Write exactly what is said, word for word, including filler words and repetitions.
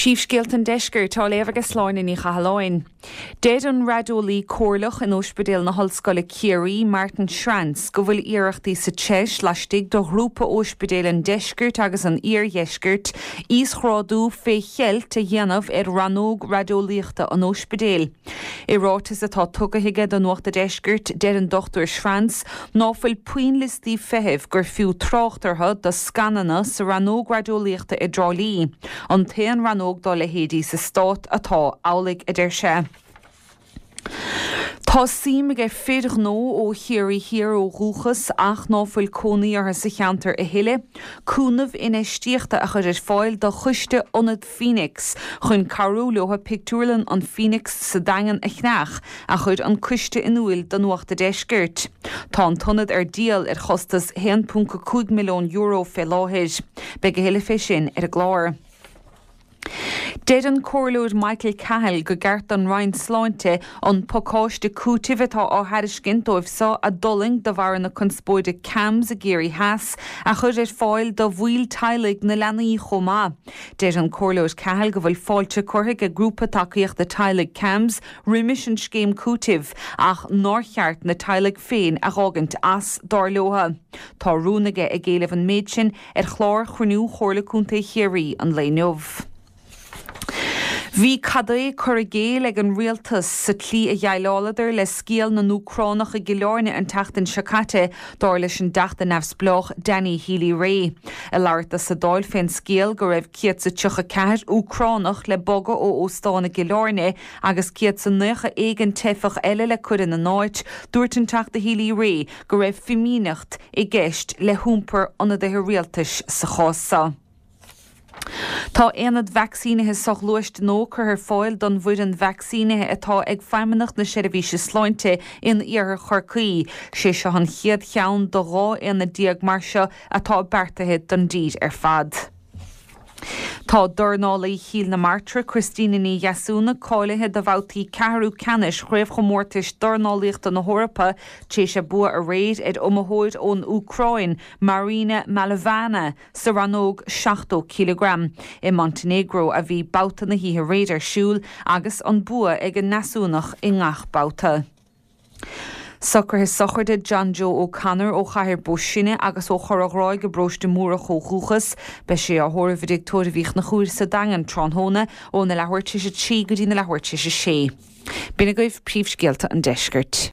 Príomhscéalt an deisceir tá léamh agus sláin in Chahaláin. Déad an radiolaí cóirlach in Ospedéal na Hallscoile Ciarí Martin Schranz go bhfuil iarachtaí sa teis leistigh do grúpa Ospedéal an deiscirt agus an iargheiscirt os chráadú fé chealt a dhéanamh ar ranóg radiolaíochta an Ospedéal. I rátas atá tugathige don nuachta deiscirt déad an Doctor Schranz ná bhfuil puinlistí feitheamh gur fiú tráchtartha do scananna sa ranóg radiolaíochta i Drálaí. An taon ranóg dá le héadí sa stát atá álaigh idir sé. Tá síime féidir nó ó chiarí hir ó rúchas ach ná bhfuil cónaí ar sa cheantar a hiile, cúnamh ina stíochta a chud is fáil do chuiste ionad Phoenix, chun carú leotha pictiúlan an Phoenix sa dagan a chnach a chud an cuiste inúil don nuachta deiscirt. Tá an tonad ar díal ar chostas one point five milliún euro fé láthir, be go hiile fé sin ar a gláir. Déad an cóirlóid Michael Cahill go gceart an Ryan sláinte an pocáiste cútivetá á Harriscin dóibh sa a doling do bhar na conspóide cams a géirí heas a chud ar fáil do bhhuiil tailig na leanaí chomá. Déad an cóirlóid Cahill go bhfuil fáilte curthaigh a grúpa tacaíocht de tailig cams rimis an scéim cútiv ach náircheart na tailig féin a gágant as dárlótha. Tá rúnaige a géalamh an méid sin ar chlár chruinniú chorlaúnta chéirí an léinmh. Bhí cadaí corrigéil ag an rialtas sa tlí a dhealáladar le scéal na núcránach a gileorne an teachtain Secate dar leis an deachta nefsbloch Danny Healy-Rae. A leirta sa dáil féin scéal go raibh ciad sa tucha ceithir úcránach le boga ó óstána gileorne agus ciad sa nucha éigen tefach eile le cuid in na náid dúirt an teachta Healy-Rae go raibh fimínacht i gceist le húmpar anna de rialtas sa chása. Tá éanad vaccínathe soch luist nó chur ar fáil don bhuid an vaccínathe atá ag feimimeach na seirbhíse sláinte in iarr chorcaí, sé se an chiad cheann do rá ina diaag mar seo atá beartathe don díd ar fad. Tá dornálaí Híl na Martra Christine ní Jasúna cáilethe do bháltaí ceathrú canis chréibh go mórtais dornálaíochta na Hórapa té sé bua a réad ag umathóid ón Ucráin Marina Malavana sa ranóg seachtó kilogram. I Montenegro a bhí bauta na híthe réad ar siúl agus an bua ag an nasúnach i ngach bauta. Sucr his sochirde John Joe O'Connor ó chaithir buisine agus ó choragráid go bróiste múra chóchúchas, be sé a thormhidig tóir bhích na chúir sa dagan tránthóna ó na lehairte sé tí go dtí na lehairte sé sé. Bina goibh príomhscéalta an deiscirt.